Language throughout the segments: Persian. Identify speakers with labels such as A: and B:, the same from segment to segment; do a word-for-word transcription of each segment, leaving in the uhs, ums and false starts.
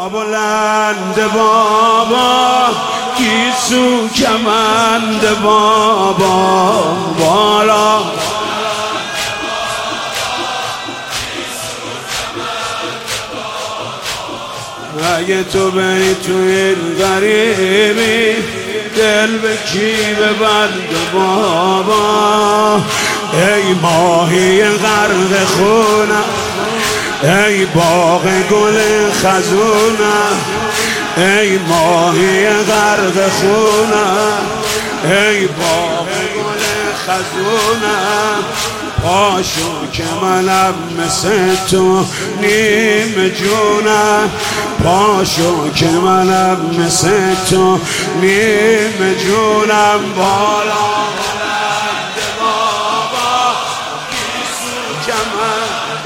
A: بلند بابا گیسو کمند بابا بالا اگه تو بری تو این غریبی دل به کی ببند بابا ای ماهی غرق خونم ای باغ گل خزونم ای ماهی غرق خونم ای باغ گل خزونم پاشو که منم مثل تو نیم جونم پاشو که منم مثل تو نیم جونم بالا بلند بابا گیسو کمند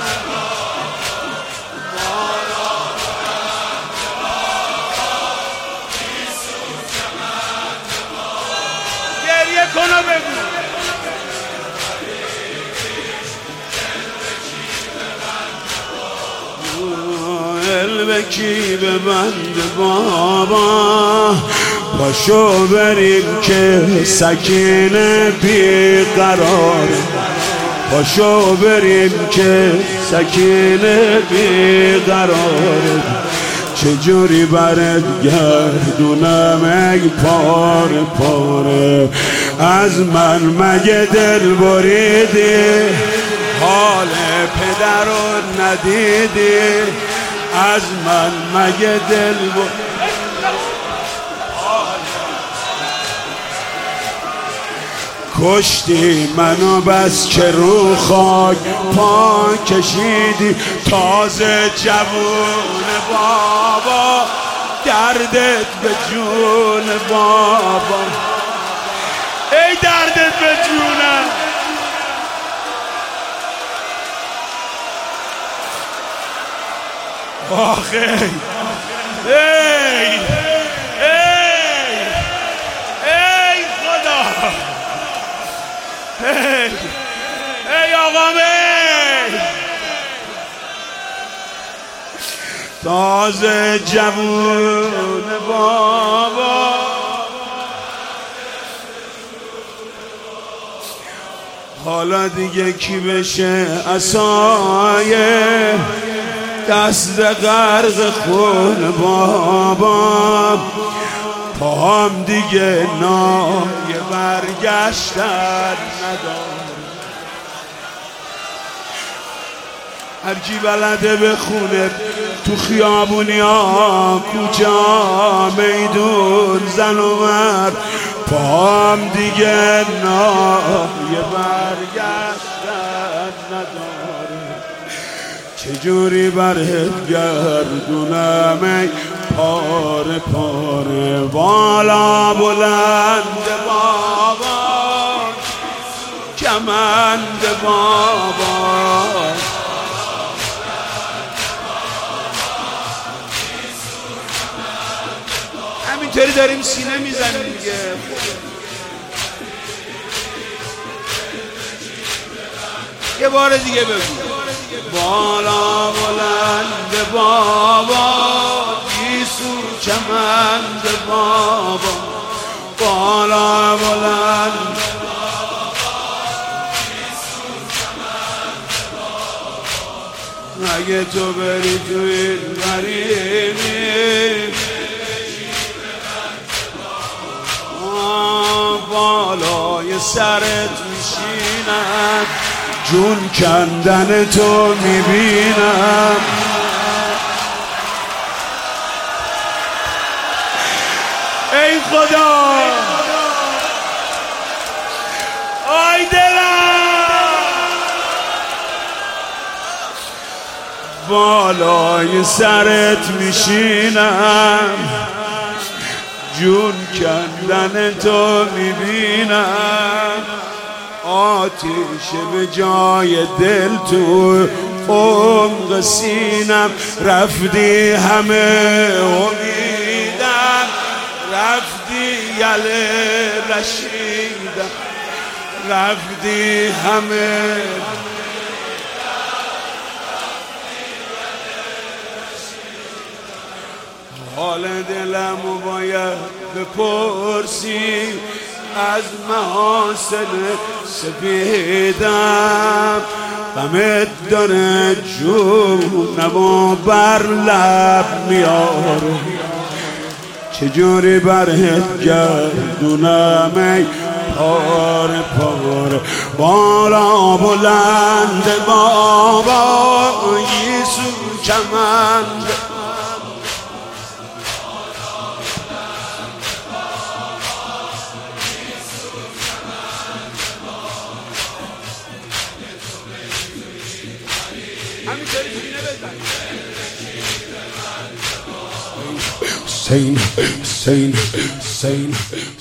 A: بالا بلند بابا گیسو کمند گریه کن و بگو به کی ببند بابا پاشو بریم که سکینه بیقرار پاشو بریم که سکینه بیقرار چجوری برد گردونم ای پاره پاره از من مگه دل بریدی حال پدر رو ندیدی از من مگه دل و کشتی منو بس که رو خاک پا کشیدی تازه جوون بابا دردت به جون بابا ای دردت به جونم آخه ای ای ای خدا ای ای آقام ای تازه جوون بابا حالا دیگه کی بشه عصایه دست غرق خون بابا پاهم دیگه نای برگشتن نداره هرکی بلده بخونه تو خیابونی ها کوچه میدون زن و مرد پاهم دیگه نای برگشتن نداره چجوری برهت گردونم ای پاره پاره بالا بلند بابا کمند بابا همینطوری داریم سینه میزنیم دیگه یه بار دیگه بگو بالا بلند بابا گیسو کمند بابا بالا بلند بابا گیسو کمند بابا اگه تو بری تو این غریبی بالای سرت میشینم جون کندن تو میبینم ای خدا آی دلم بالای سرت میشینم جون کندن تو میبینم آتیش به جای دل تو عمق سینم رفتی همه امیدم رفتی یله رشیدم رفتی همه حال دلم باید بپرسی از محاسن سپیدم، غمت داره جونم و بر لب میاره، چجوری برهت گردونم ای پاره پاره. بالا بلند بابا یسو کمند، Sane, sane, sane,